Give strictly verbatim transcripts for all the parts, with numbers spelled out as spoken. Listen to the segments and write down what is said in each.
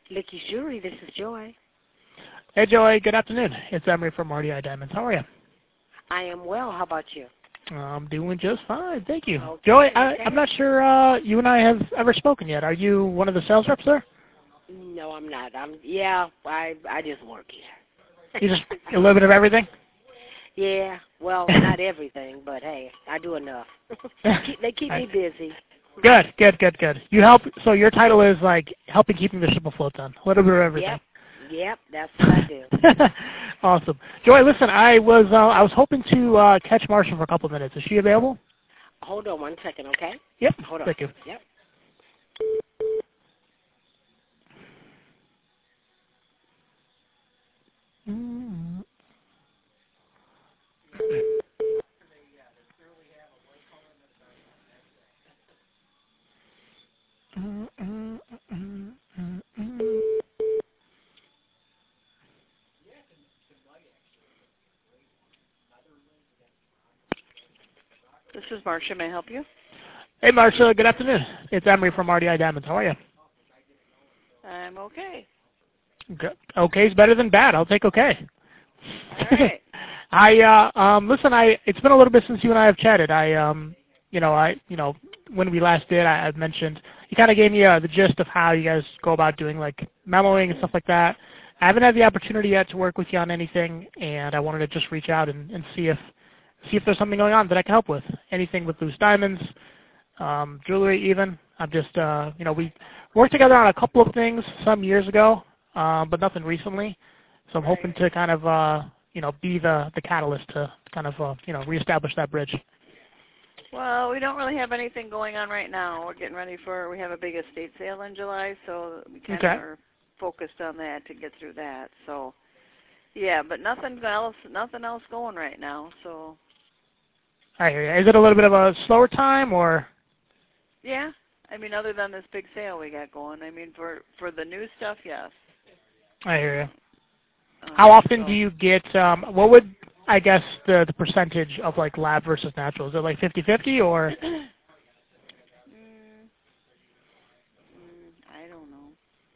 Licky's Jewelry, this is Joy. Hey, Joy. Good afternoon. It's Emery from R D I Diamonds. How are you? I am well. How about you? I'm doing just fine. Thank you. Okay, Joy, I, okay. I'm not sure uh, you and I have ever spoken yet. Are you one of the sales reps there? No, I'm not. I'm yeah. I I just work here. You just a little bit of everything? Yeah. Well, not everything, but hey, I do enough. keep, they keep me busy. Good, good, good, good. You help. So your title is like helping keeping the ship afloat. Then a little bit of everything. Yep. Yep. That's what I do. Awesome. Joy, listen, I was uh, I was hoping to uh, catch Marsha for a couple of minutes. Is she available? Hold on one second, okay? Yep. Hold on. Thank you. Yep. Mm. Mm, mm, mm, mm, mm. This is Marcia. May I help you? Hey, Marsha. Good afternoon. It's Emery from R D I Diamonds. How are you? I'm okay. Good. Okay is better than bad. I'll take okay. All right. I uh, um, listen. I it's been a little bit since you and I have chatted. I um, you know, I you know, when we last did, I, I mentioned you kind of gave me uh, the gist of how you guys go about doing like memoing and stuff like that. I haven't had the opportunity yet to work with you on anything, and I wanted to just reach out and, and see if see if there's something going on that I can help with. Anything with loose diamonds, um, jewelry, even. I'm just uh, you know, we worked together on a couple of things some years ago, um, but nothing recently. So I'm Right. hoping to kind of uh, you know, be the, the catalyst to kind of, uh, you know, reestablish that bridge. Well, we don't really have anything going on right now. We're getting ready for, we have a big estate sale in July, so we kind Okay. of are focused on that to get through that. So, yeah, but nothing else, nothing else going right now. So, I hear you. Is it a little bit of a slower time, or? yeah, I mean, other than this big sale we got going, I mean, for for the new stuff, yes. I hear you. Um, How often so, do you get, um, what would, I guess, the, the percentage of, like, lab versus natural? Is it like fifty-fifty, or? mm, mm, I don't know.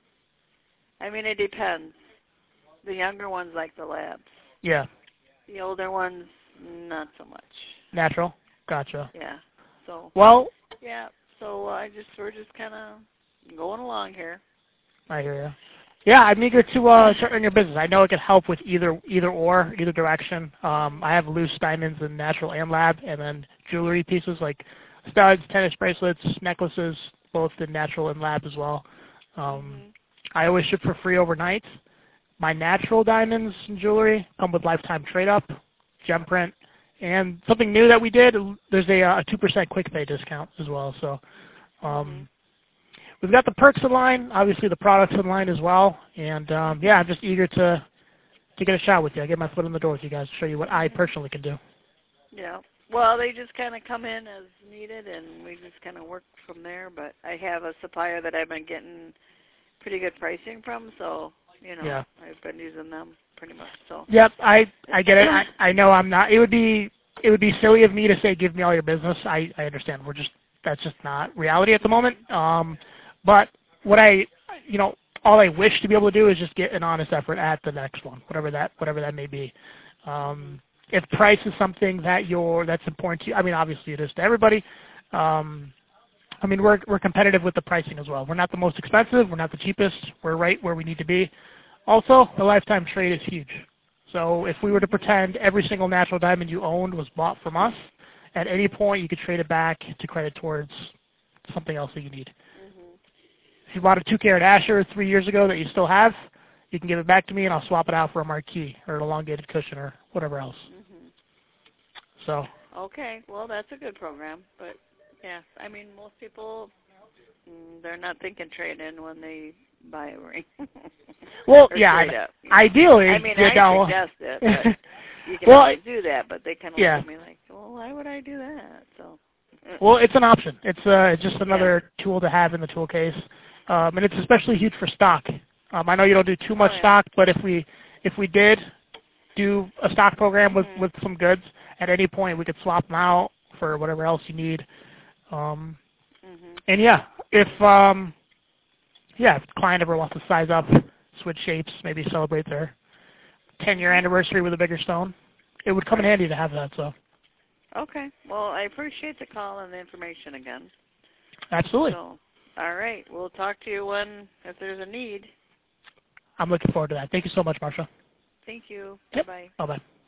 I mean, it depends. The younger ones like the labs. Yeah. The older ones, not so much. Natural? Gotcha. Yeah. So, Well, yeah. So I just we're just kind of going along here. I hear you. Yeah, I'm eager to uh, start in your business. I know it could help with either either or, either direction. Um, I have loose diamonds in natural and lab, and then jewelry pieces like studs, tennis bracelets, necklaces, both in natural and lab as well. Um, Mm-hmm. I always ship for free overnight. My natural diamonds and jewelry come with lifetime trade-up, gem print, and something new that we did, there's a, a two percent quick pay discount as well. So um, Mm-hmm. we've got the perks in line, obviously the products in line as well. And um, yeah, I'm just eager to, to get a shot with you. I get my foot in the door with you guys to show you what I personally can do. Yeah. Well, they just kind of come in as needed, and we just kind of work from there. But I have a supplier that I've been getting pretty good pricing from, so you know Yeah. I've been using them pretty much. So. Yep, I I get it. I, I know I'm not. It would be it would be silly of me to say give me all your business. I I understand. We're just that's just not reality at the moment. Um, but what I you know all I wish to be able to do is just get an honest effort at the next one, whatever that whatever that may be. Um, if price is something that you're that's important to you, I mean obviously it is to everybody. Um, I mean we're we're competitive with the pricing as well. We're not the most expensive. We're not the cheapest. We're right where we need to be. Also, the lifetime trade is huge. So if we were to pretend every single natural diamond you owned was bought from us, at any point you could trade it back to credit towards something else that you need. Mm-hmm. If you bought a two-carat Asher three years ago that you still have, you can give it back to me and I'll swap it out for a marquee or an elongated cushion or whatever else. Mm-hmm. So. Okay. Well, that's a good program, but yeah, I mean most people mm, they're not thinking trade in when they buy a ring. Well, or yeah, trade I, up, you know. ideally, I mean, you I know, suggest it, but you can well, always do that. But they kind of yeah. look at me like, well, why would I do that? So. Well, it's an option. It's uh, it's just another Yeah. tool to have in the tool case, um, and it's especially huge for stock. Um, I know you don't do too much Oh, yeah. stock, but if we if we did do a stock program with, Mm-hmm. with some goods, at any point we could swap them out for whatever else you need. Um, Mm-hmm. and yeah, if um, yeah, if the client ever wants to size up, switch shapes, maybe celebrate their ten-year anniversary with a bigger stone, it would come in handy to have that. So. Okay. Well, I appreciate the call and the information again. Absolutely. So, all right. We'll talk to you when, if there's a need. I'm looking forward to that. Thank you so much, Marsha. Thank you. Yep. Bye-bye. Bye-bye.